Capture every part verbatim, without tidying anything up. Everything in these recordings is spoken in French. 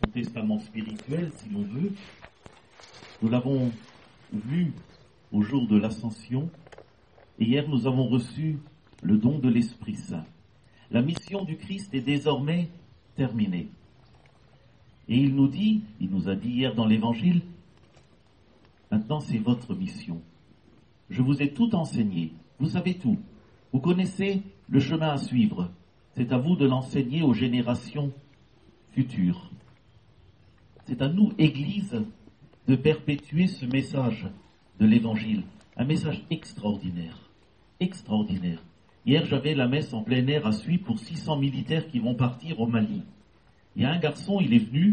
testament spirituel, si l'on veut. Nous l'avons vu au jour de l'Ascension, et hier nous avons reçu le don de l'Esprit Saint. La mission du Christ est désormais terminée. Et il nous dit, il nous a dit hier dans l'Évangile, maintenant c'est votre mission. Je vous ai tout enseigné, vous savez tout, vous connaissez le chemin à suivre. C'est à vous de l'enseigner aux générations futures. C'est à nous, Église, de perpétuer ce message de l'Évangile, un message extraordinaire, extraordinaire. Hier, j'avais la messe en plein air à Suy pour six cents militaires qui vont partir au Mali. Il y a un garçon, il est venu,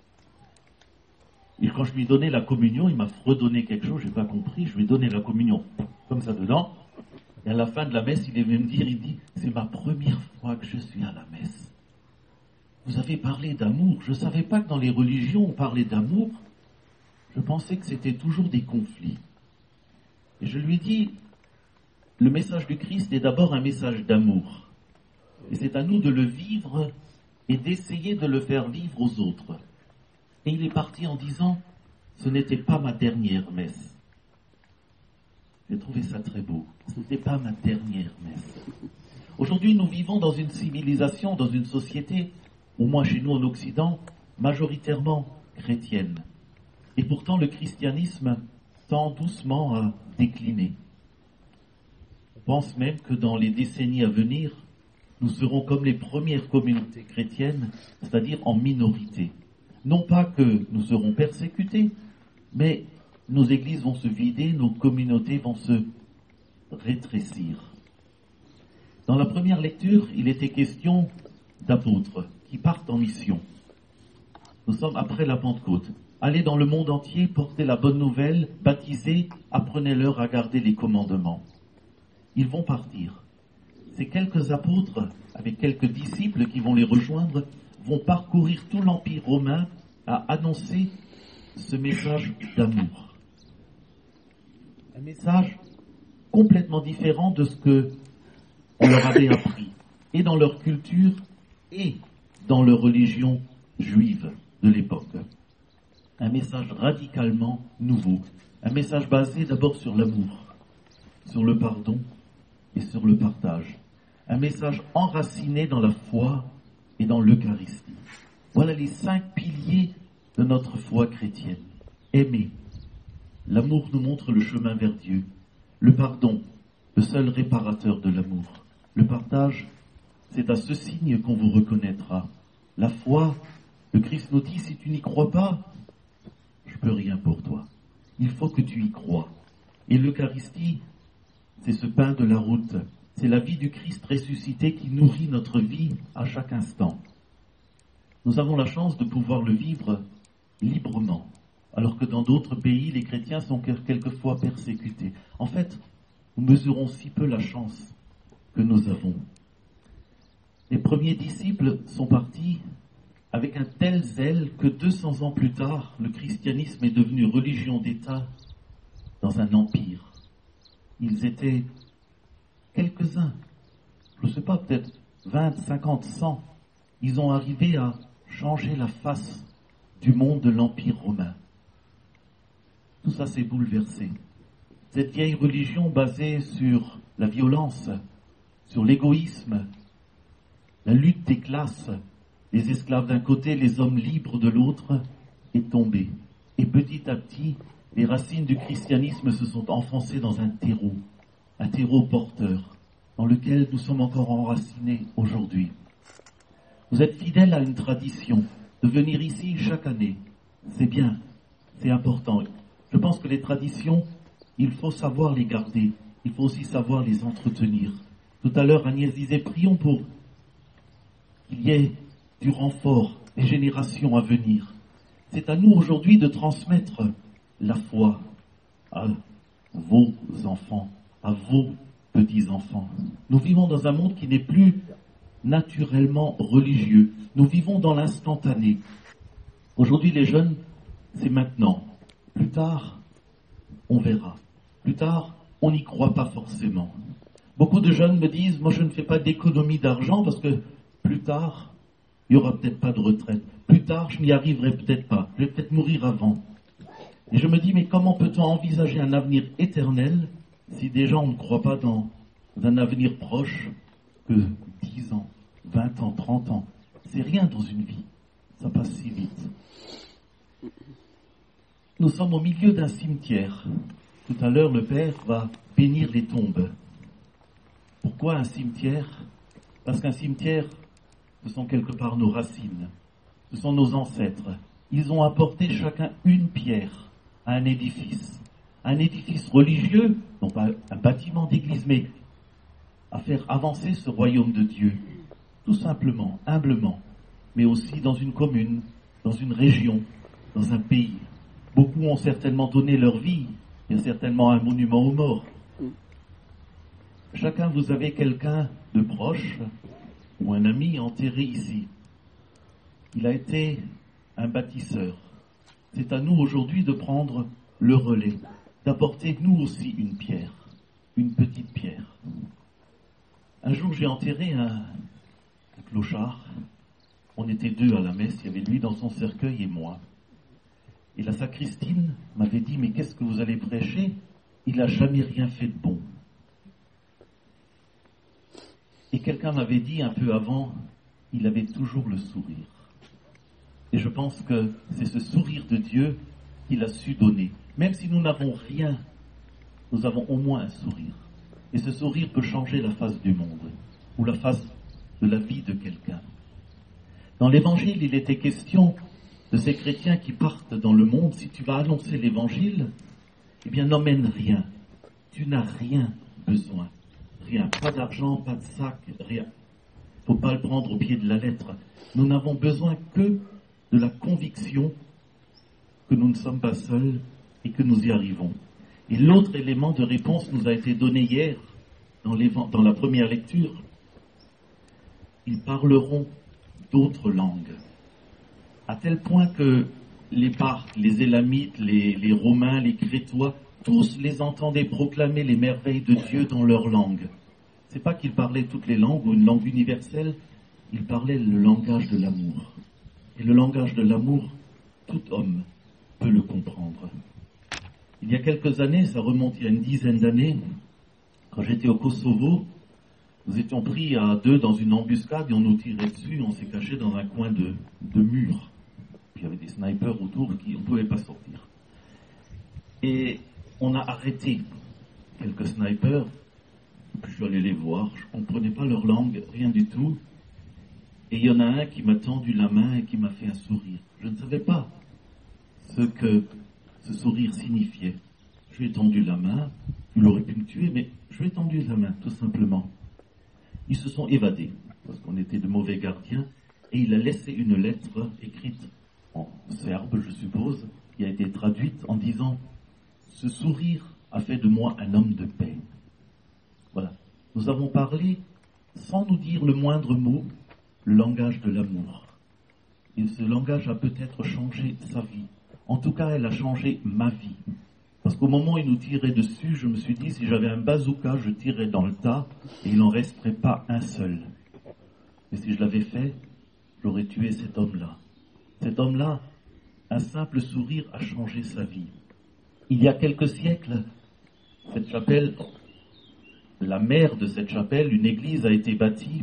et quand je lui donnais la communion, il m'a redonné quelque chose, je n'ai pas compris, je lui ai donné la communion comme ça dedans, et à la fin de la messe, il est venu me dire, il dit, c'est ma première fois que je suis à la messe. Vous avez parlé d'amour, je ne savais pas que dans les religions on parlait d'amour, je pensais que c'était toujours des conflits. Et je lui dis, le message du Christ est d'abord un message d'amour, et c'est à nous de le vivre et d'essayer de le faire vivre aux autres. Et il est parti en disant, ce n'était pas ma dernière messe. J'ai trouvé ça très beau. Ce n'était pas ma dernière messe. Aujourd'hui, nous vivons dans une civilisation, dans une société, au moins chez nous en Occident, majoritairement chrétienne. Et pourtant, le christianisme tend doucement à décliner. On pense même que dans les décennies à venir, nous serons comme les premières communautés chrétiennes, c'est-à-dire en minorité. Non pas que nous serons persécutés, mais nos églises vont se vider, nos communautés vont se rétrécir. Dans la première lecture, il était question d'apôtres qui partent en mission. Nous sommes après la Pentecôte. Allez dans le monde entier, portez la bonne nouvelle, baptisez, apprenez-leur à garder les commandements. Ils vont partir. Ces quelques apôtres, avec quelques disciples qui vont les rejoindre, vont parcourir tout l'Empire romain à annoncer ce message d'amour. Un message complètement différent de ce que on leur avait appris, et dans leur culture, et dans leur religion juive de l'époque. Un message radicalement nouveau. Un message basé d'abord sur l'amour, sur le pardon et sur le partage. Un message enraciné dans la foi et dans l'Eucharistie. Voilà les cinq piliers de notre foi chrétienne. Aimer. L'amour nous montre le chemin vers Dieu. Le pardon, le seul réparateur de l'amour. Le partage, c'est à ce signe qu'on vous reconnaîtra. La foi, le Christ nous dit, si tu n'y crois pas, je peux rien pour toi. Il faut que tu y crois. Et l'Eucharistie, c'est ce pain de la route. C'est la vie du Christ ressuscité qui nourrit notre vie à chaque instant. Nous avons la chance de pouvoir le vivre librement, alors que dans d'autres pays, les chrétiens sont quelquefois persécutés. En fait, nous mesurons si peu la chance que nous avons. Les premiers disciples sont partis avec un tel zèle que deux cents ans plus tard, le christianisme est devenu religion d'État dans un empire. Ils étaient quelques-uns, je ne sais pas, peut-être vingt, cinquante, cent. Ils ont arrivé à changer la face du monde de l'Empire romain. Tout ça s'est bouleversé. Cette vieille religion basée sur la violence, sur l'égoïsme, la lutte des classes, les esclaves d'un côté, les hommes libres de l'autre, est tombée. Et petit à petit, les racines du christianisme se sont enfoncées dans un terreau, un terreau porteur, dans lequel nous sommes encore enracinés aujourd'hui. Vous êtes fidèles à une tradition, de venir ici chaque année. C'est bien, c'est important. Je pense que les traditions, il faut savoir les garder, il faut aussi savoir les entretenir. Tout à l'heure, Agnès disait, prions pour qu'il y ait du renfort, des générations à venir. C'est à nous aujourd'hui de transmettre la foi à vos enfants, à vos petits-enfants. Nous vivons dans un monde qui n'est plus naturellement religieux. Nous vivons dans l'instantané. Aujourd'hui, les jeunes, c'est maintenant. Plus tard, on verra. Plus tard, on n'y croit pas forcément. Beaucoup de jeunes me disent, moi je ne fais pas d'économie d'argent parce que plus tard, il n'y aura peut-être pas de retraite. Plus tard, je n'y arriverai peut-être pas. Je vais peut-être mourir avant. Et je me dis, mais comment peut-on envisager un avenir éternel si déjà on ne croit pas dans un avenir proche que dix ans, vingt ans, trente ans? C'est rien dans une vie. Ça passe si vite. Nous sommes au milieu d'un cimetière. Tout à l'heure, le Père va bénir les tombes. Pourquoi un cimetière? Parce qu'un cimetière, ce sont quelque part nos racines. Ce sont nos ancêtres. Ils ont apporté chacun une pierre à un édifice. Un édifice religieux, non pas un bâtiment d'église, mais à faire avancer ce royaume de Dieu. Tout simplement, humblement, mais aussi dans une commune, dans une région, dans un pays. Beaucoup ont certainement donné leur vie. Il y a certainement un monument aux morts. Chacun, vous avez quelqu'un de proche ou un ami enterré ici. Il a été un bâtisseur. C'est à nous aujourd'hui de prendre le relais, d'apporter nous aussi une pierre, une petite pierre. Un jour, j'ai enterré un, un clochard. On était deux à la messe, il y avait lui dans son cercueil et moi. Et la sacristine m'avait dit, mais qu'est-ce que vous allez prêcher? Il n'a jamais rien fait de bon. Et quelqu'un m'avait dit un peu avant, il avait toujours le sourire. Et je pense que c'est ce sourire de Dieu qu'il a su donner. Même si nous n'avons rien, nous avons au moins un sourire. Et ce sourire peut changer la face du monde, ou la face de la vie de quelqu'un. Dans l'Évangile, il était question de ces chrétiens qui partent dans le monde. Si tu vas annoncer l'Évangile, eh bien n'emmène rien. Tu n'as rien besoin. Rien. Pas d'argent, pas de sac, rien. Il ne faut pas le prendre au pied de la lettre. Nous n'avons besoin que de la conviction que nous ne sommes pas seuls et que nous y arrivons. Et l'autre élément de réponse nous a été donné hier dans, dans la première lecture. Ils parleront d'autres langues. À tel point que les Parthes, les Élamites, les, les Romains, les Crétois, tous les entendaient proclamer les merveilles de Dieu dans leur langue. C'est pas qu'ils parlaient toutes les langues ou une langue universelle, ils parlaient le langage de l'amour. Et le langage de l'amour, tout homme peut le comprendre. Il y a quelques années, ça remonte il y a une dizaine d'années, quand j'étais au Kosovo, nous étions pris à deux dans une embuscade et on nous tirait dessus, on s'est caché dans un coin de, de mur. Puis il y avait des snipers autour qui on ne pouvait pas sortir. Et on a arrêté quelques snipers, puis je suis allé les voir, je ne comprenais pas leur langue, rien du tout. Et il y en a un qui m'a tendu la main et qui m'a fait un sourire. Je ne savais pas ce que ce sourire signifiait. Je lui ai tendu la main, il aurait pu me tuer, mais je lui ai tendu la main, tout simplement. Ils se sont évadés, parce qu'on était de mauvais gardiens, et il a laissé une lettre écrite en serbe, je suppose, qui a été traduite en disant « Ce sourire a fait de moi un homme de paix ». Voilà. Nous avons parlé, sans nous dire le moindre mot, le langage de l'amour. Et ce langage a peut-être changé sa vie. En tout cas, elle a changé ma vie. Parce qu'au moment où il nous tirait dessus, je me suis dit, si j'avais un bazooka, je tirerais dans le tas et il n'en resterait pas un seul. Mais si je l'avais fait, j'aurais tué cet homme-là. Cet homme-là, un simple sourire a changé sa vie. Il y a quelques siècles, cette chapelle, la mère de cette chapelle, une église a été bâtie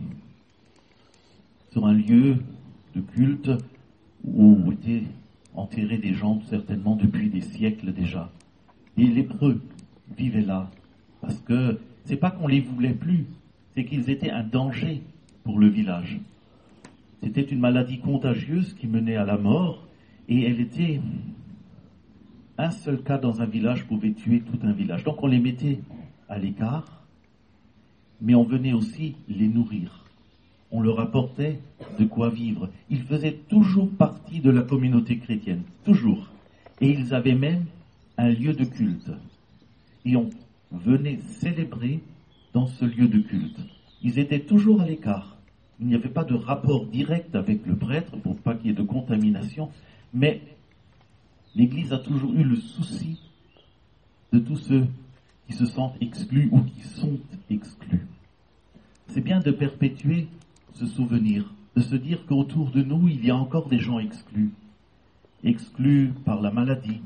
sur un lieu de culte où étaient enterrés des gens certainement depuis des siècles déjà. Les lépreux vivaient là, parce que c'est pas qu'on les voulait plus, c'est qu'ils étaient un danger pour le village. C'était une maladie contagieuse qui menait à la mort, et elle était... Un seul cas dans un village pouvait tuer tout un village. Donc on les mettait à l'écart, mais on venait aussi les nourrir. On leur apportait de quoi vivre. Ils faisaient toujours partie de la communauté chrétienne, toujours. Et ils avaient même un lieu de culte. Et on venait célébrer dans ce lieu de culte. Ils étaient toujours à l'écart. Il n'y avait pas de rapport direct avec le prêtre pour pas qu'il y ait de contamination, mais l'Église a toujours eu le souci de tous ceux qui se sentent exclus ou qui sont exclus. C'est bien de perpétuer ce souvenir de se dire qu'autour de nous, il y a encore des gens exclus. Exclus par la maladie,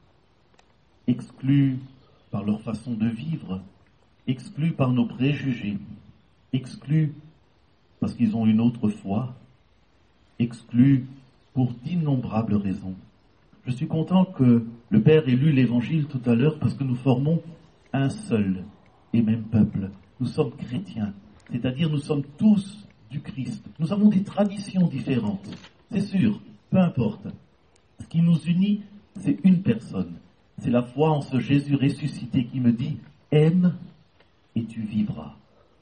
exclus par leur façon de vivre, exclus par nos préjugés, exclus parce qu'ils ont une autre foi, exclus pour d'innombrables raisons. Je suis content que le Père ait lu l'Évangile tout à l'heure parce que nous formons un seul et même peuple. Nous sommes chrétiens, c'est-à-dire nous sommes tous du Christ. Nous avons des traditions différentes, c'est sûr, peu importe. Ce qui nous unit, c'est une personne. C'est la foi en ce Jésus ressuscité qui me dit « Aime et tu vivras. Aime ».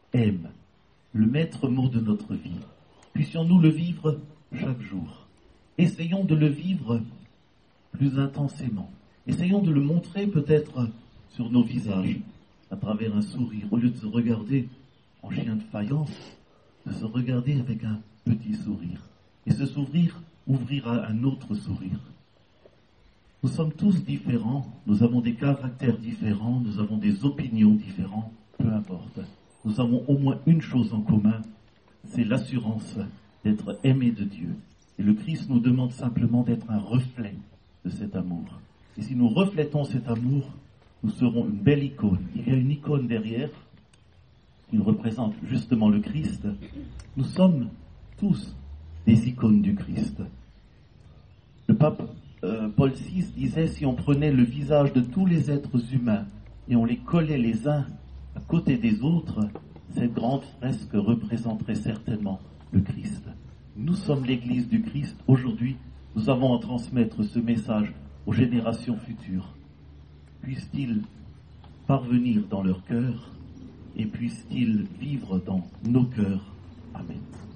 Le maître mot de notre vie. Puissions-nous le vivre chaque jour. Essayons de le vivre plus intensément. Essayons de le montrer peut-être sur nos visages, à travers un sourire. Au lieu de se regarder en chien de faïence, de se regarder avec un petit sourire. Et ce sourire ouvrira un autre sourire. Nous sommes tous différents, nous avons des caractères différents, nous avons des opinions différentes, peu importe. Nous avons au moins une chose en commun, c'est l'assurance d'être aimés de Dieu. Et le Christ nous demande simplement d'être un reflet de cet amour. Et si nous reflétons cet amour, nous serons une belle icône. Il y a une icône derrière, qui représente justement le Christ. Nous sommes tous des icônes du Christ. Le pape euh, Paul six disait, si on prenait le visage de tous les êtres humains et on les collait les uns à côté des autres, cette grande fresque représenterait certainement le Christ. Nous sommes l'Église du Christ. Aujourd'hui, nous avons à transmettre ce message aux générations futures. Puisse-t-il parvenir dans leur cœur et puisse-t-il vivre dans nos cœurs. Amen.